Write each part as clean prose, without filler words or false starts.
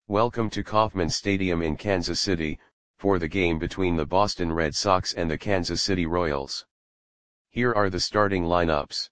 Welcome to Kauffman Stadium in Kansas City, for the game between the Boston Red Sox and the Kansas City Royals. Here are the starting lineups.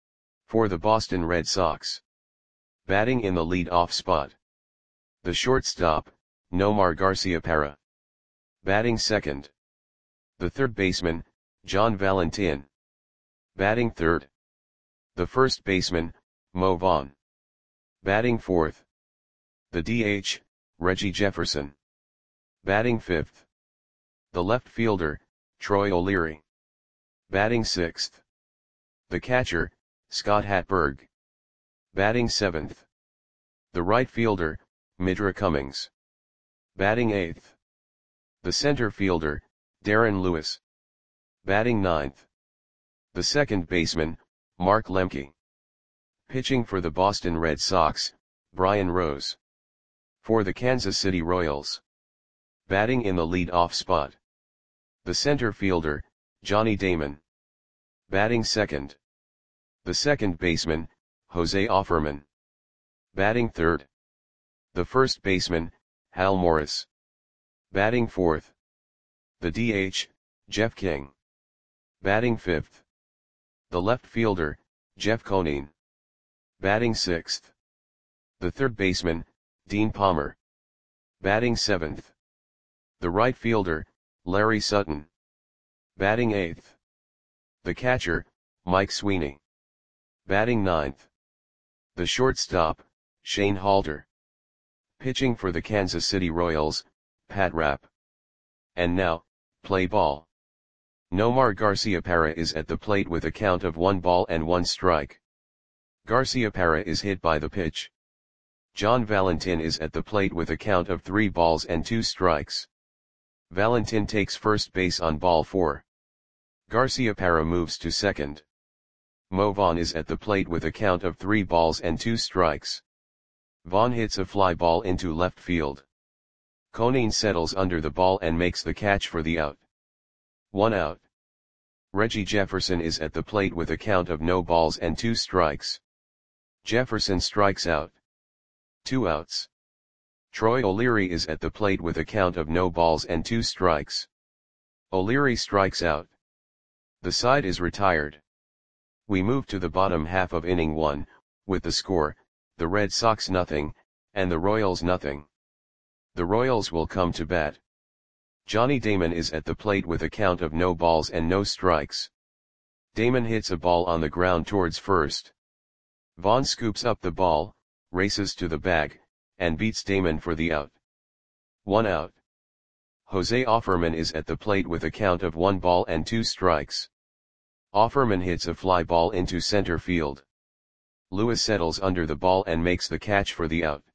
For the Boston Red Sox. Batting in the lead-off spot. The shortstop, Nomar Garciaparra. Batting second. The third baseman, John Valentin. Batting third. The first baseman, Mo Vaughn. Batting fourth. The DH, Reggie Jefferson. Batting fifth. The left fielder, Troy O'Leary. Batting sixth. The catcher, Scott Hatteberg. Batting seventh. The right fielder, Midra Cummings. Batting eighth. The center fielder, Darren Lewis. Batting ninth. The second baseman, Mark Lemke. Pitching for the Boston Red Sox, Brian Rose. For the Kansas City Royals. Batting in the lead-off spot. The center fielder, Johnny Damon. Batting second. The second baseman, Jose Offerman. Batting third. The first baseman, Hal Morris. Batting fourth. The DH, Jeff King. Batting fifth. The left fielder, Jeff Conine. Batting sixth. The third baseman, Dean Palmer. Batting seventh. The right fielder, Larry Sutton. Batting eighth. The catcher, Mike Sweeney. Batting ninth. The shortstop, Shane Halter. Pitching for the Kansas City Royals, Pat Rapp. And now, play ball. Nomar Garciaparra is at the plate with a count of 1 ball and 1 strike. Garciaparra is hit by the pitch. John Valentin is at the plate with a count of 3 balls and 2 strikes. Valentin takes first base on ball 4. Garciaparra moves to second. Mo Vaughn is at the plate with a count of 3 balls and 2 strikes. Vaughn hits a fly ball into left field. Conine settles under the ball and makes the catch for the out. 1 out. Reggie Jefferson is at the plate with a count of no balls and 2 strikes. Jefferson strikes out. 2 outs. Troy O'Leary is at the plate with a count of no balls and 2 strikes. O'Leary strikes out. The side is retired. We move to the bottom half of inning 1, with the score, the Red Sox nothing, and the Royals nothing. The Royals will come to bat. Johnny Damon is at the plate with a count of no balls and no strikes. Damon hits a ball on the ground towards first. Vaughn scoops up the ball, races to the bag, and beats Damon for the out. 1 out. Jose Offerman is at the plate with a count of 1 ball and 2 strikes. Offerman hits a fly ball into center field. Lewis settles under the ball and makes the catch for the out.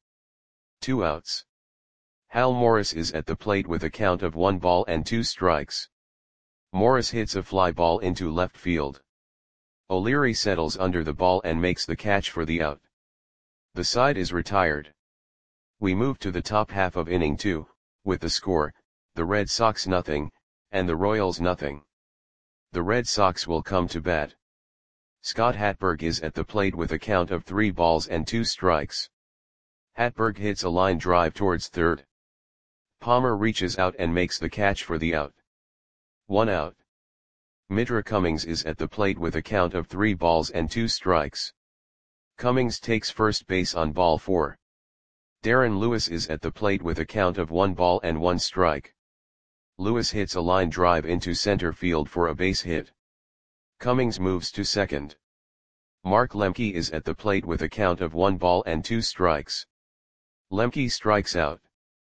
2 outs. Hal Morris is at the plate with a count of 1 ball and 2 strikes. Morris hits a fly ball into left field. O'Leary settles under the ball and makes the catch for the out. The side is retired. We move to the top half of inning 2, with the score, the Red Sox nothing, and the Royals nothing. The Red Sox will come to bat. Scott Hatteberg is at the plate with a count of 3 balls and 2 strikes. Hatteberg hits a line drive towards third. Palmer reaches out and makes the catch for the out. 1 out. Midra Cummings is at the plate with a count of 3 balls and 2 strikes. Cummings takes first base on ball 4. Darren Lewis is at the plate with a count of 1 ball and 1 strike. Lewis hits a line drive into center field for a base hit. Cummings moves to second. Mark Lemke is at the plate with a count of 1 ball and 2 strikes. Lemke strikes out.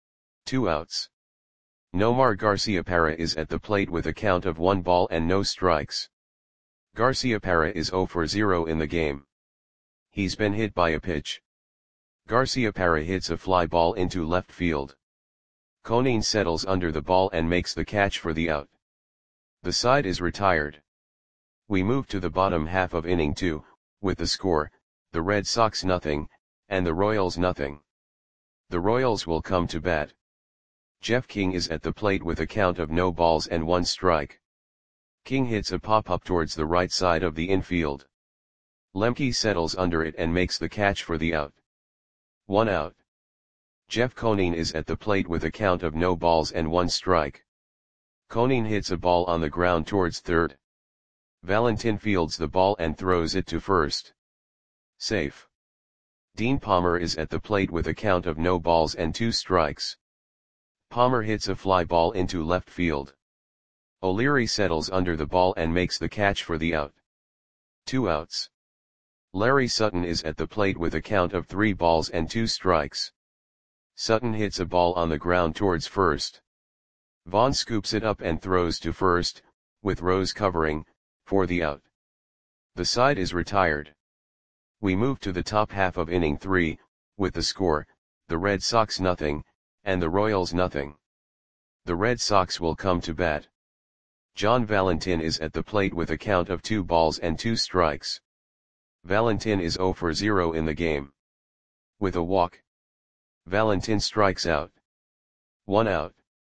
2 outs. Nomar Garciaparra is at the plate with a count of 1 ball and no strikes. Garciaparra is 0 for 0 in the game. He's been hit by a pitch. Garciaparra hits a fly ball into left field. Conine settles under the ball and makes the catch for the out. The side is retired. We move to the bottom half of inning 2, with the score, the Red Sox nothing, and the Royals nothing. The Royals will come to bat. Jeff King is at the plate with a count of no balls and 1 strike. King hits a pop-up towards the right side of the infield. Lemke settles under it and makes the catch for the out. 1 out. Jeff Conine is at the plate with a count of no balls and 1 strike. Conine hits a ball on the ground towards third. Valentin fields the ball and throws it to first. Safe. Dean Palmer is at the plate with a count of no balls and 2 strikes. Palmer hits a fly ball into left field. O'Leary settles under the ball and makes the catch for the out. 2 outs. Larry Sutton is at the plate with a count of 3 balls and 2 strikes. Sutton hits a ball on the ground towards first. Vaughn scoops it up and throws to first, with Rose covering, for the out. The side is retired. We move to the top half of inning 3, with the score, the Red Sox 0, and the Royals 0. The Red Sox will come to bat. John Valentin is at the plate with a count of 2 balls and 2 strikes. Valentin is 0 for 0 in the game. With a walk, Valentin strikes out. 1 out.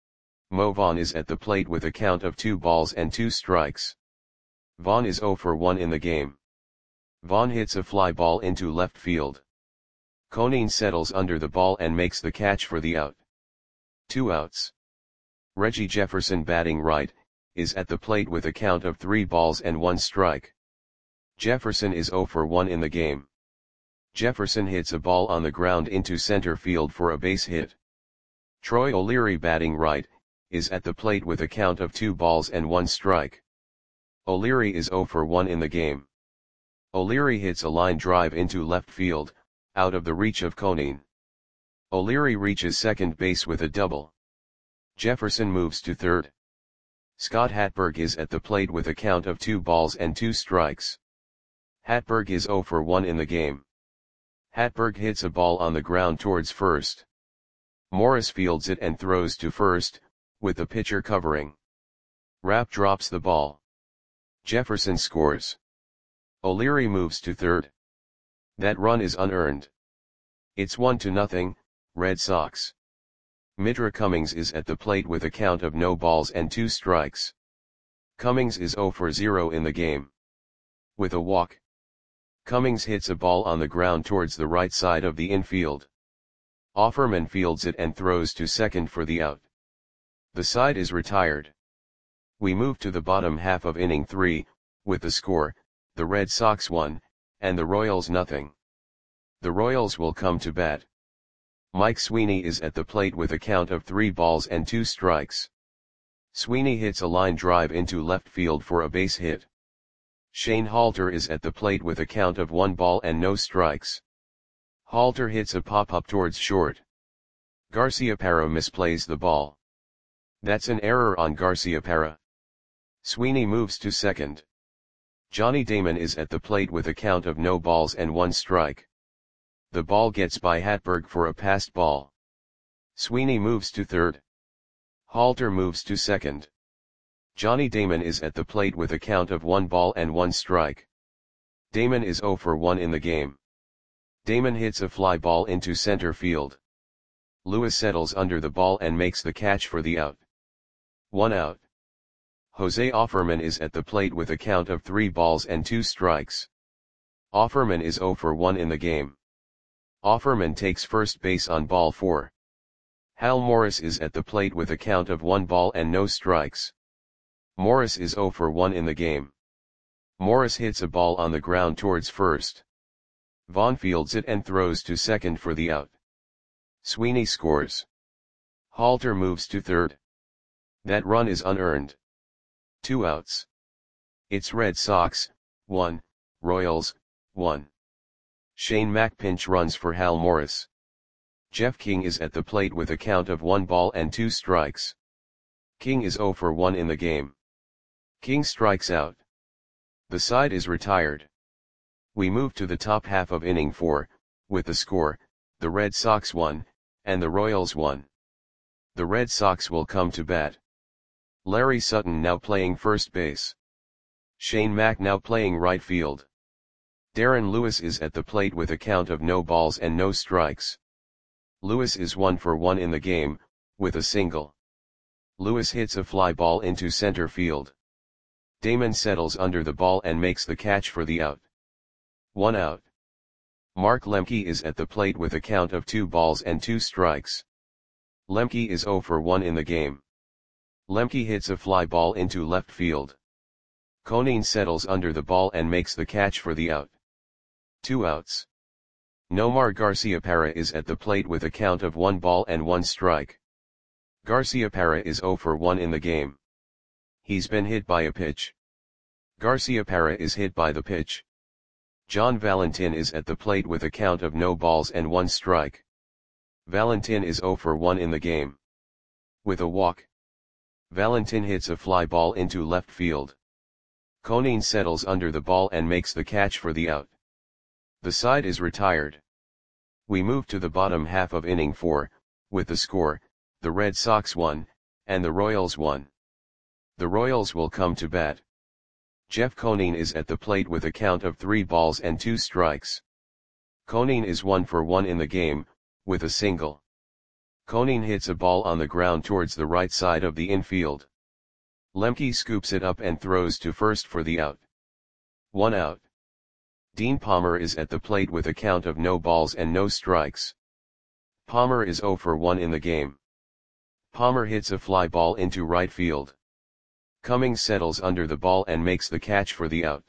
Mo Vaughn is at the plate with a count of 2 balls and 2 strikes. Vaughn is 0 for 1 in the game. Vaughn hits a fly ball into left field. Conine settles under the ball and makes the catch for the out. 2 outs. Reggie Jefferson, batting right, is at the plate with a count of 3 balls and 1 strike. Jefferson is 0 for 1 in the game. Jefferson hits a ball on the ground into center field for a base hit. Troy O'Leary, batting right, is at the plate with a count of 2 balls and 1 strike. O'Leary is 0 for 1 in the game. O'Leary hits a line drive into left field, out of the reach of Conine. O'Leary reaches second base with a double. Jefferson moves to third. Scott Hatberg is at the plate with a count of 2 balls and 2 strikes. Hatberg is 0 for 1 in the game. Hatberg hits a ball on the ground towards first. Morris fields it and throws to first, with the pitcher covering. Rapp drops the ball. Jefferson scores. O'Leary moves to third. That run is unearned. It's 1-0, Red Sox. Mitra Cummings is at the plate with a count of no balls and 2 strikes. Cummings is 0 for 0 in the game. With a walk, Cummings hits a ball on the ground towards the right side of the infield. Offerman fields it and throws to second for the out. The side is retired. We move to the bottom half of inning 3, with the score, the Red Sox 1, and the Royals 0. The Royals will come to bat. Mike Sweeney is at the plate with a count of 3 balls and 2 strikes. Sweeney hits a line drive into left field for a base hit. Shane Halter is at the plate with a count of 1 ball and no strikes. Halter hits a pop-up towards short. Garciaparra misplays the ball. That's an error on Garciaparra. Sweeney moves to second. Johnny Damon is at the plate with a count of no balls and 1 strike. The ball gets by Hatberg for a passed ball. Sweeney moves to third. Halter moves to second. Johnny Damon is at the plate with a count of 1 ball and 1 strike. Damon is 0 for 1 in the game. Damon hits a fly ball into center field. Lewis settles under the ball and makes the catch for the out. 1 out. Jose Offerman is at the plate with a count of 3 balls and 2 strikes. Offerman is 0 for 1 in the game. Offerman takes first base on ball 4. Hal Morris is at the plate with a count of 1 ball and no strikes. Morris is 0 for 1 in the game. Morris hits a ball on the ground towards first. Vaughn fields it and throws to second for the out. Sweeney scores. Halter moves to third. That run is unearned. 2 outs. It's Red Sox 1, Royals 1. Shane Mack pinch runs for Hal Morris. Jeff King is at the plate with a count of 1 ball and 2 strikes. King is 0 for 1 in the game. King strikes out. The side is retired. We move to the top half of inning 4, with the score, the Red Sox 1, and the Royals 1. The Red Sox will come to bat. Larry Sutton now playing first base. Shane Mack now playing right field. Darren Lewis is at the plate with a count of no balls and no strikes. Lewis is 1 for 1 in the game, with a single. Lewis hits a fly ball into center field. Damon settles under the ball and makes the catch for the out. 1 out. Mark Lemke is at the plate with a count of 2 balls and 2 strikes. Lemke is 0 for 1 in the game. Lemke hits a fly ball into left field. Conine settles under the ball and makes the catch for the out. 2 outs. Nomar Garciaparra is at the plate with a count of 1 ball and 1 strike. Garciaparra is 0 for 1 in the game. He's been hit by a pitch. Garciaparra is hit by the pitch. John Valentin is at the plate with a count of no balls and 1 strike. Valentin is 0 for 1 in the game. With a walk, Valentin hits a fly ball into left field. Conine settles under the ball and makes the catch for the out. The side is retired. We move to the bottom half of inning 4, with the score, the Red Sox 1, and the Royals 1. The Royals will come to bat. Jeff Conine is at the plate with a count of 3 balls and 2 strikes. Conine is 1 for 1 in the game, with a single. Conine hits a ball on the ground towards the right side of the infield. Lemke scoops it up and throws to first for the out. 1 out. Dean Palmer is at the plate with a count of no balls and no strikes. Palmer is 0 for 1 in the game. Palmer hits a fly ball into right field. Cummings settles under the ball and makes the catch for the out.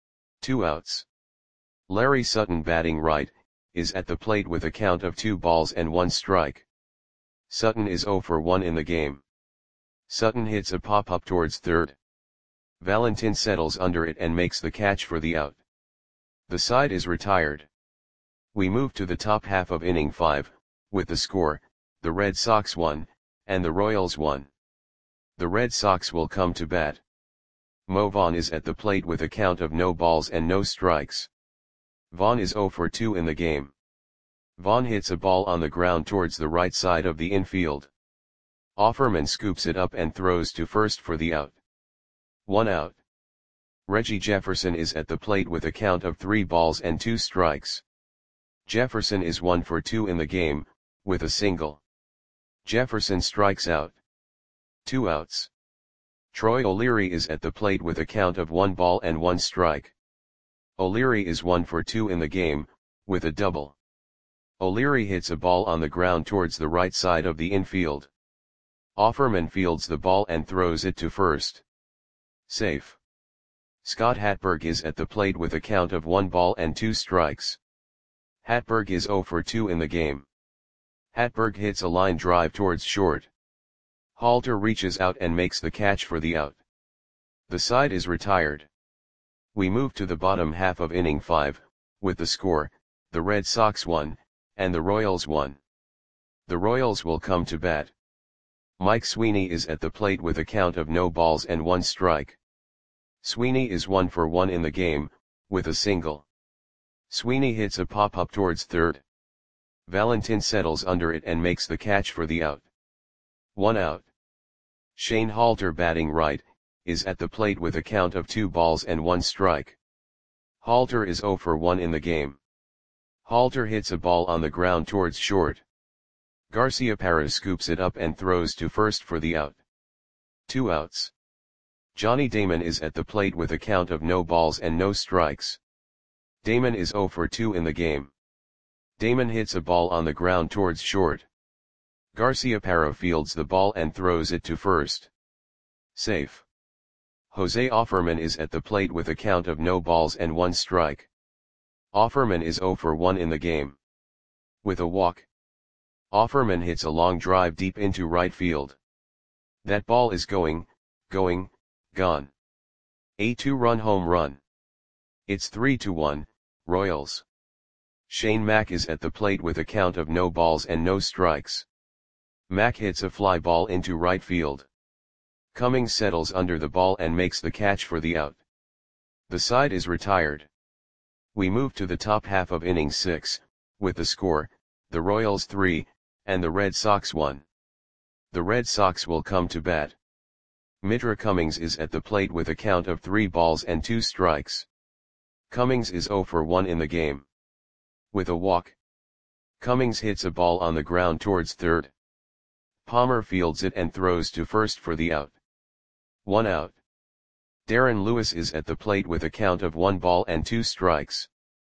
2 outs. Larry Sutton, batting right, is at the plate with a count of 2 balls and 1 strike. Sutton is 0 for 1 in the game. Sutton hits a pop-up towards third. Valentin settles under it and makes the catch for the out. The side is retired. We move to the top half of inning 5, with the score, the Red Sox 1, and the Royals 1. The Red Sox will come to bat. Mo Vaughn is at the plate with a count of no balls and no strikes. Vaughn is 0 for 2 in the game. Vaughn hits a ball on the ground towards the right side of the infield. Offerman scoops it up and throws to first for the out. 1 out. Reggie Jefferson is at the plate with a count of 3 balls and 2 strikes. Jefferson is 1 for 2 in the game, with a single. Jefferson strikes out. 2 outs. Troy O'Leary is at the plate with a count of 1 ball and 1 strike. O'Leary is 1 for 2 in the game, with a double. O'Leary hits a ball on the ground towards the right side of the infield. Offerman fields the ball and throws it to first. Safe. Scott Hatberg is at the plate with a count of 1 ball and 2 strikes. Hatberg is 0 for 2 in the game. Hatberg hits a line drive towards short. Halter reaches out and makes the catch for the out. The side is retired. We move to the bottom half of inning 5, with the score, the Red Sox 1, and the Royals 1. The Royals will come to bat. Mike Sweeney is at the plate with a count of no balls and 1 strike. Sweeney is 1 for 1 in the game, with a single. Sweeney hits a pop-up towards third. Valentin settles under it and makes the catch for the out. 1 out. Shane Halter, batting right, is at the plate with a count of 2 balls and 1 strike. Halter is 0 for 1 in the game. Halter hits a ball on the ground towards short. Garciaparra scoops it up and throws to first for the out. 2 outs. Johnny Damon is at the plate with a count of no balls and no strikes. Damon is 0 for 2 in the game. Damon hits a ball on the ground towards short. Garciaparra fields the ball and throws it to first. Safe. Jose Offerman is at the plate with a count of no balls and 1 strike. Offerman is 0 for 1 in the game. With a walk, Offerman hits a long drive deep into right field. That ball is gone. A 2-run home run. It's 3-1, Royals. Shane Mack is at the plate with a count of no balls and no strikes. Mack hits a fly ball into right field. Cummings settles under the ball and makes the catch for the out. The side is retired. We move to the top half of inning 6, with the score, the Royals 3, and the Red Sox 1. The Red Sox will come to bat. Mitra Cummings is at the plate with a count of 3 balls and 2 strikes. Cummings is 0 for 1 in the game. With a walk, Cummings hits a ball on the ground towards third. Palmer fields it and throws to first for the out. 1 out. Darren Lewis is at the plate with a count of 1 ball and 2 strikes.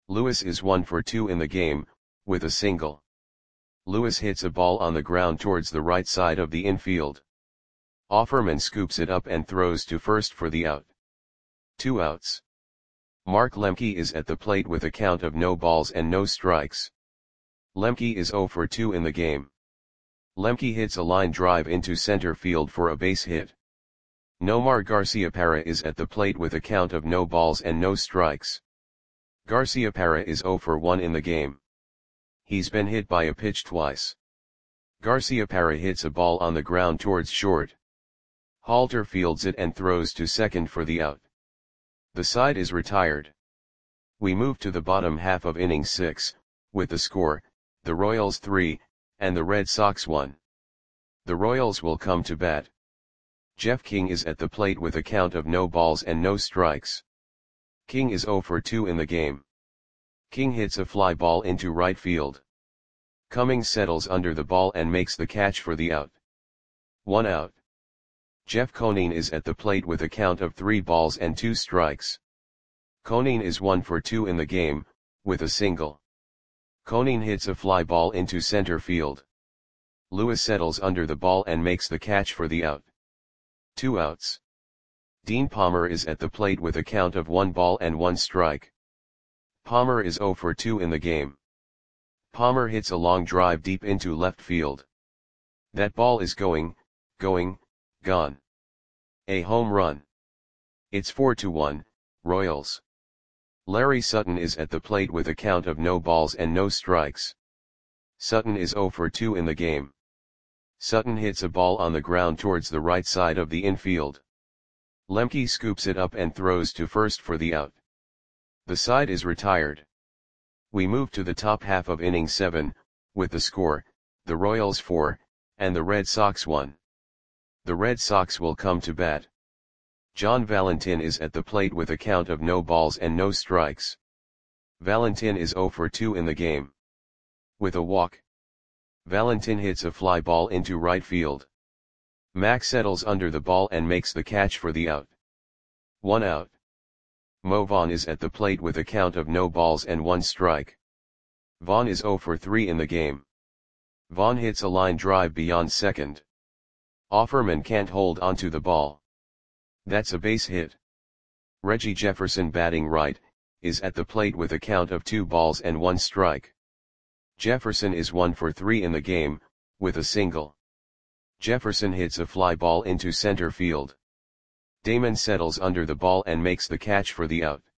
Lewis is 1 for 2 in the game, with a single. Lewis hits a ball on the ground towards the right side of the infield. Offerman scoops it up and throws to first for the out. 2 outs. Mark Lemke is at the plate with a count of no balls and no strikes. Lemke is 0 for 2 in the game. Lemke hits a line drive into center field for a base hit. Nomar Garciaparra is at the plate with a count of no balls and no strikes. Garciaparra is 0 for 1 in the game. He's been hit by a pitch twice. Garciaparra hits a ball on the ground towards short. Halter fields it and throws to second for the out. The side is retired. We move to the bottom half of inning 6, with the score, the Royals 3, and the Red Sox 1. The Royals will come to bat. Jeff King is at the plate with a count of no balls and no strikes. King is 0 for 2 in the game. King hits a fly ball into right field. Cummings settles under the ball and makes the catch for the out. 1 out. Jeff Conine is at the plate with a count of 3 balls and 2 strikes. Conine is 1 for 2 in the game, with a single. Conine hits a fly ball into center field. Lewis settles under the ball and makes the catch for the out. 2 outs. Dean Palmer is at the plate with a count of 1 ball and 1 strike. Palmer is 0 for 2 in the game. Palmer hits a long drive deep into left field. That ball is going, gone. A home run. It's 4-1, Royals. Larry Sutton is at the plate with a count of no balls and no strikes. Sutton is 0 for 2 in the game. Sutton hits a ball on the ground towards the right side of the infield. Lemke scoops it up and throws to first for the out. The side is retired. We move to the top half of inning 7, with the score, the Royals 4, and the Red Sox 1. The Red Sox will come to bat. John Valentin is at the plate with a count of no balls and no strikes. Valentin is 0 for 2 in the game. With a walk. Valentin hits a fly ball into right field. Mack settles under the ball and makes the catch for the out. 1 out. Mo Vaughn is at the plate with a count of no balls and 1 strike. Vaughn is 0 for 3 in the game. Vaughn hits a line drive beyond second. Offerman can't hold onto the ball. That's a base hit. Reggie Jefferson, batting right, is at the plate with a count of 2 balls and 1 strike. Jefferson is 1 for 3 in the game, with a single. Jefferson hits a fly ball into center field. Damon settles under the ball and makes the catch for the out.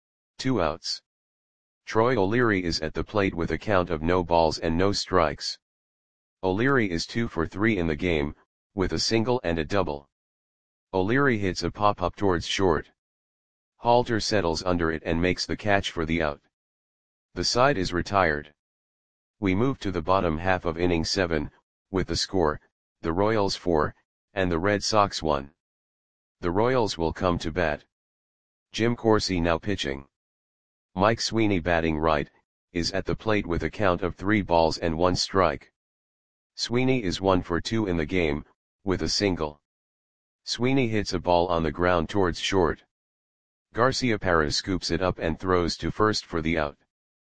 2 outs. Troy O'Leary is at the plate with a count of no balls and no strikes. O'Leary is 2 for 3 in the game, with a single and a double. O'Leary hits a pop-up towards short. Halter settles under it and makes the catch for the out. The side is retired. We move to the bottom half of inning 7, with the score, the Royals 4, and the Red Sox 1. The Royals will come to bat. Jim Corsi now pitching. Mike Sweeney, batting right, is at the plate with a count of 3 balls and 1 strike. Sweeney is 1 for 2 in the game, with a single. Sweeney hits a ball on the ground towards short. Garciaparra scoops it up and throws to first for the out.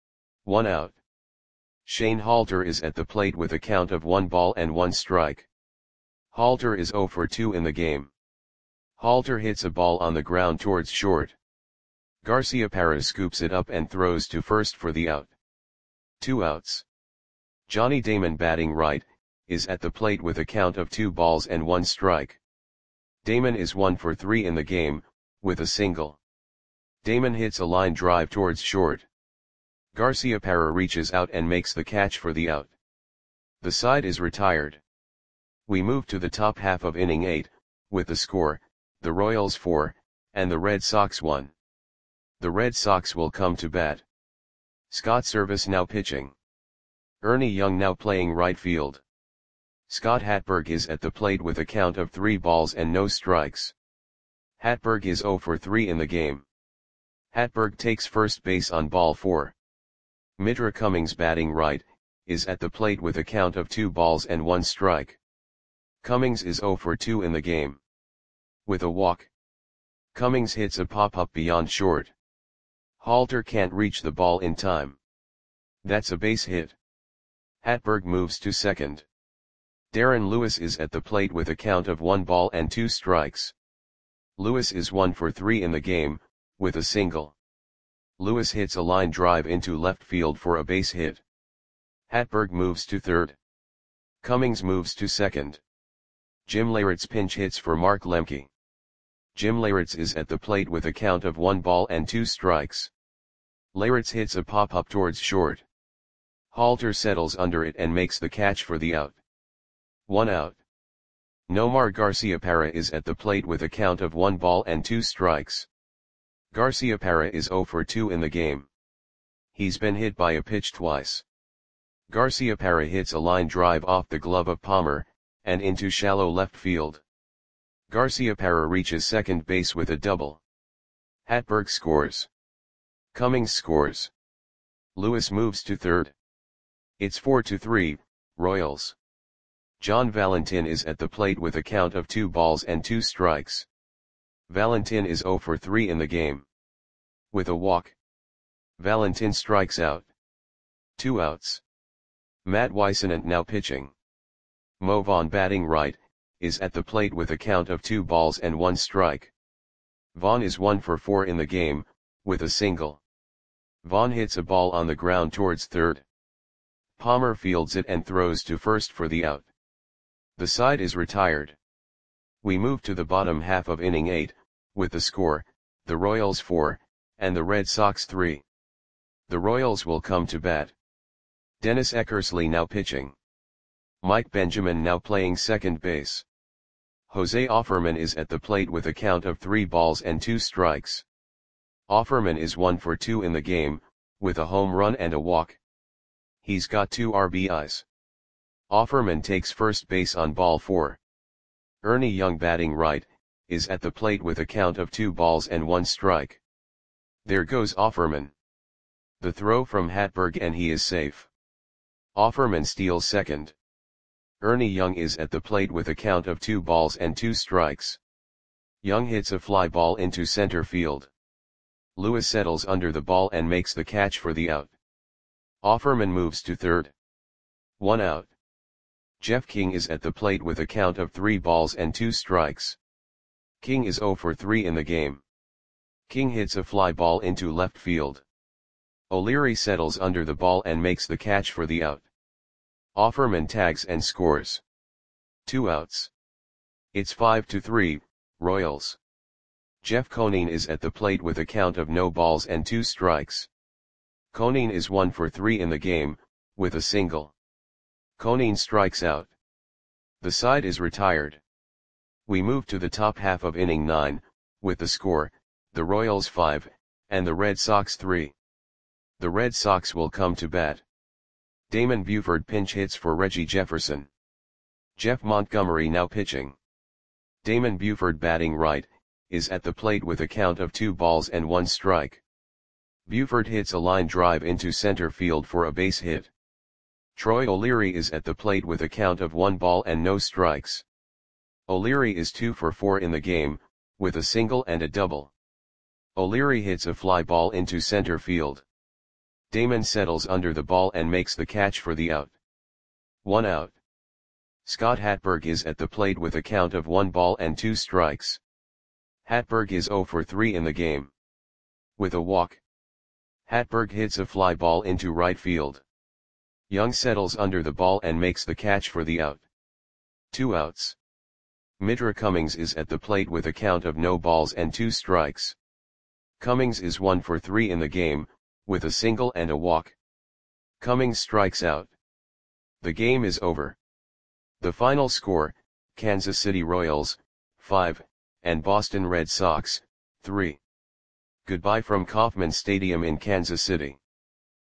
1 out. Shane Halter is at the plate with a count of 1 ball and 1 strike. Halter is 0 for 2 in the game. Halter hits a ball on the ground towards short. Garciaparra scoops it up and throws to first for the out. 2 outs. Johnny Damon, batting right, is at the plate with a count of 2 balls and 1 strike. Damon is 1 for 3 in the game, with a single. Damon hits a line drive towards short. Garciaparra reaches out and makes the catch for the out. The side is retired. We move to the top half of inning 8, with the score, the Royals 4, and the Red Sox 1. The Red Sox will come to bat. Scott Service now pitching. Ernie Young now playing right field. Scott Hatberg is at the plate with a count of 3 balls and no strikes. Hatberg is 0 for 3 in the game. Hatberg takes first base on ball 4. Mitra Cummings, batting right, is at the plate with a count of 2 balls and 1 strike. Cummings is 0 for 2 in the game. With a walk. Cummings hits a pop-up beyond short. Halter can't reach the ball in time. That's a base hit. Hatberg moves to second. Darren Lewis is at the plate with a count of 1 ball and 2 strikes. Lewis is 1 for 3 in the game, with a single. Lewis hits a line drive into left field for a base hit. Hatberg moves to third. Cummings moves to second. Jim Leyritz pinch hits for Mark Lemke. Jim Leyritz is at the plate with a count of 1 ball and 2 strikes. Leyritz hits a pop-up towards short. Halter settles under it and makes the catch for the out. 1 out. Nomar Garciaparra is at the plate with a count of 1 ball and 2 strikes. Garciaparra is 0 for 2 in the game. He's been hit by a pitch twice. Garciaparra hits a line drive off the glove of Palmer, and into shallow left field. Garciaparra reaches second base with a double. Hatberg scores. Cummings scores. Lewis moves to third. It's 4-3, Royals. John Valentin is at the plate with a count of 2 balls and 2 strikes. Valentin is 0 for 3 in the game. With a walk. Valentin strikes out. 2 outs. Matt Whisenant now pitching. Mo Vaughn batting right, is at the plate with a count of 2 balls and 1 strike. Vaughn is 1 for 4 in the game, with a single. Vaughn hits a ball on the ground towards third. Palmer fields it and throws to first for the out. The side is retired. We move to the bottom half of inning 8, with the score, the Royals 4, and the Red Sox 3. The Royals will come to bat. Dennis Eckersley now pitching. Mike Benjamin now playing second base. Jose Offerman is at the plate with a count of 3 balls and 2 strikes. Offerman is 1 for 2 in the game, with a home run and a walk. He's got 2 RBIs. Offerman takes first base on ball 4. Ernie Young batting right, is at the plate with a count of 2 balls and 1 strike. There goes Offerman. The throw from Hatberg and he is safe. Offerman steals second. Ernie Young is at the plate with a count of 2 balls and 2 strikes. Young hits a fly ball into center field. Lewis settles under the ball and makes the catch for the out. Offerman moves to third. 1 out. Jeff King is at the plate with a count of 3 balls and 2 strikes. King is 0 for 3 in the game. King hits a fly ball into left field. O'Leary settles under the ball and makes the catch for the out. Offerman tags and scores. 2 outs. It's 5-3, Royals. Jeff Conine is at the plate with a count of no balls and 2 strikes. Conine is 1 for 3 in the game, with a single. Conine strikes out. The side is retired. We move to the top half of inning 9, with the score, the Royals 5, and the Red Sox 3. The Red Sox will come to bat. Damon Buford pinch hits for Reggie Jefferson. Jeff Montgomery now pitching. Damon Buford batting right, is at the plate with a count of 2 balls and 1 strike. Buford hits a line drive into center field for a base hit. Troy O'Leary is at the plate with a count of 1 ball and no strikes. O'Leary is 2 for 4 in the game, with a single and a double. O'Leary hits a fly ball into center field. Damon settles under the ball and makes the catch for the out. 1 out. Scott Hatberg is at the plate with a count of 1 ball and 2 strikes. Hatberg is 0 for 3 in the game. With a walk. Hatberg hits a fly ball into right field. Young settles under the ball and makes the catch for the out. 2 outs. Mitra Cummings is at the plate with a count of no balls and 2 strikes. Cummings is 1 for 3 in the game, with a single and a walk. Cummings strikes out. The game is over. The final score, Kansas City Royals, 5, and Boston Red Sox, 3. Goodbye from Kauffman Stadium in Kansas City.